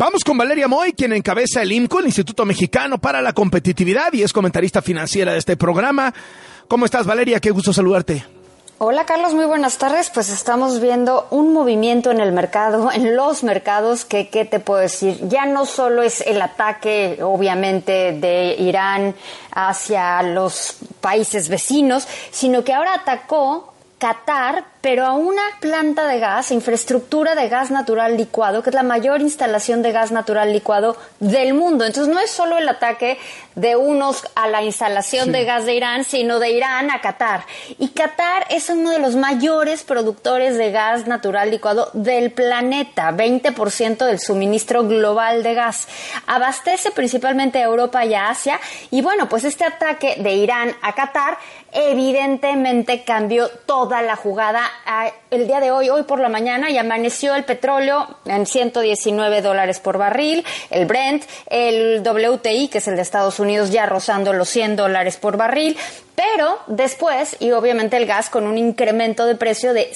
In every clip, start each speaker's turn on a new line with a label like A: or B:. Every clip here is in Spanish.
A: Vamos con Valeria Moy, quien encabeza el IMCO, el Instituto Mexicano para la Competitividad, y es comentarista financiera de este programa. ¿Cómo estás, Valeria? Qué gusto saludarte.
B: Hola, Carlos, muy buenas tardes. Pues estamos viendo un movimiento en el mercado, en los mercados, que, ¿qué te puedo decir? Ya no solo es el ataque, obviamente, de Irán hacia los países vecinos, sino que ahora atacó Qatar, pero a una planta de gas, infraestructura de gas natural licuado, que es la mayor instalación de gas natural licuado del mundo. Entonces no es solo el ataque de unos a la instalación de gas de Irán, sino de Irán a Qatar. Y Qatar es uno de los mayores productores de gas natural licuado del planeta, 20% del suministro global de gas. Abastece principalmente a Europa y a Asia. Y bueno, pues este ataque de Irán a Qatar evidentemente cambió toda la jugada. El día de hoy por la mañana, y amaneció el petróleo en $119 por barril, el Brent, el WTI, que es el de Estados Unidos, ya rozando los $100 por barril, pero después, y obviamente el gas con un incremento de precio de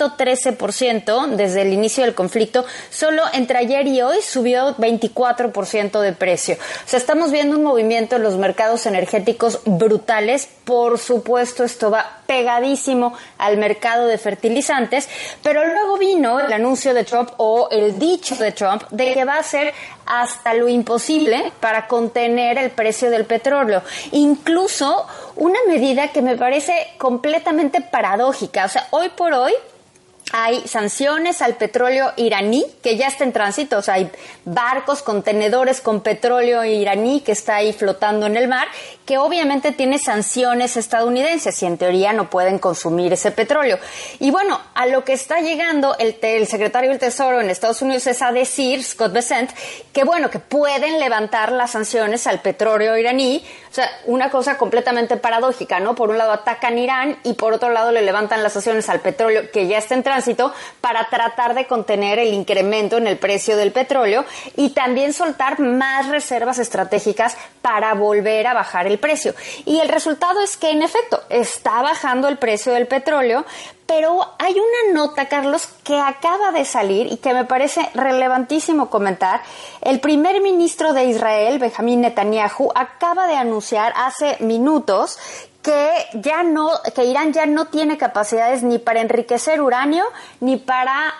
B: 113% desde el inicio del conflicto, solo entre ayer y hoy subió 24% de precio. O sea, estamos viendo un movimiento en los mercados energéticos brutales. Por supuesto, esto va pegadísimo al mercado de fertilizantes, pero luego vino el anuncio de Trump, o el dicho de Trump, de que va a hacer hasta lo imposible para contener el precio del petróleo. Incluso una medida que me parece completamente paradójica. O sea, hoy por hoy hay sanciones al petróleo iraní que ya está en tránsito. O sea, hay barcos, contenedores con petróleo iraní que está ahí flotando en el mar, que obviamente tiene sanciones estadounidenses y en teoría no pueden consumir ese petróleo. Y bueno, a lo que está llegando el secretario del Tesoro en Estados Unidos es a decir, Scott Bessent, que bueno, que pueden levantar las sanciones al petróleo iraní. O sea, una cosa completamente paradójica, ¿no? Por un lado atacan Irán y por otro lado le levantan las sanciones al petróleo que ya está en tránsito, para tratar de contener el incremento en el precio del petróleo y también soltar más reservas estratégicas para volver a bajar el precio. Y el resultado es que, en efecto, está bajando el precio del petróleo, pero hay una nota, Carlos, que acaba de salir y que me parece relevantísimo comentar. El primer ministro de Israel, Benjamín Netanyahu, acaba de anunciar hace minutos que Irán ya no tiene capacidades ni para enriquecer uranio, ni para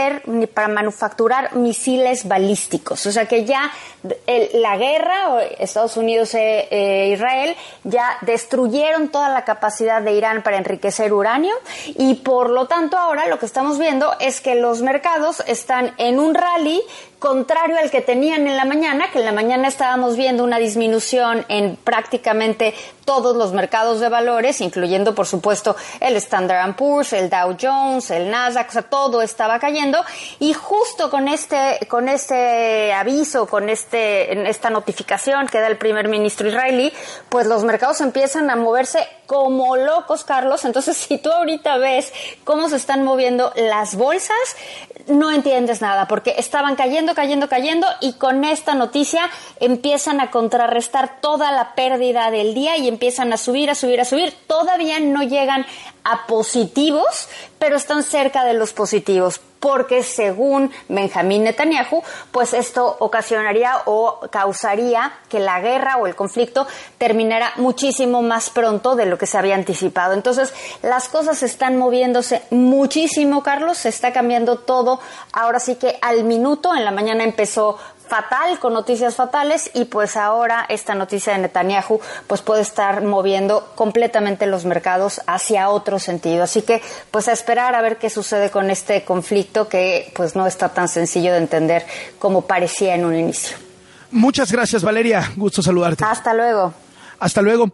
B: manufacturar misiles balísticos. O sea que ya la guerra, Estados Unidos e Israel, ya destruyeron toda la capacidad de Irán para enriquecer uranio, y por lo tanto ahora lo que estamos viendo es que los mercados están en un rally contrario al que tenían en la mañana, que en la mañana estábamos viendo una disminución en prácticamente todos los mercados de valores, incluyendo, por supuesto, el Standard & Poor's, el Dow Jones, el Nasdaq. O sea, todo estaba cayendo, y justo con este aviso, con esta notificación que da el primer ministro israelí, pues los mercados empiezan a moverse como locos, Carlos. Entonces, si tú ahorita ves cómo se están moviendo las bolsas, no entiendes nada, porque estaban cayendo, y con esta noticia empiezan a contrarrestar toda la pérdida del día y empiezan a subir. Todavía no llegan a positivos, pero están cerca de los positivos, porque según Benjamín Netanyahu, pues esto ocasionaría o causaría que la guerra o el conflicto terminara muchísimo más pronto de lo que se había anticipado. Entonces, las cosas están moviéndose muchísimo, Carlos, se está cambiando todo. Ahora sí que al minuto, en la mañana empezó fatal, con noticias fatales, y pues ahora esta noticia de Netanyahu pues puede estar moviendo completamente los mercados hacia otro sentido. Así que pues a esperar a ver qué sucede con este conflicto, que pues no está tan sencillo de entender como parecía en un inicio.
A: Muchas gracias, Valeria. Gusto saludarte.
B: Hasta luego.
A: Hasta luego.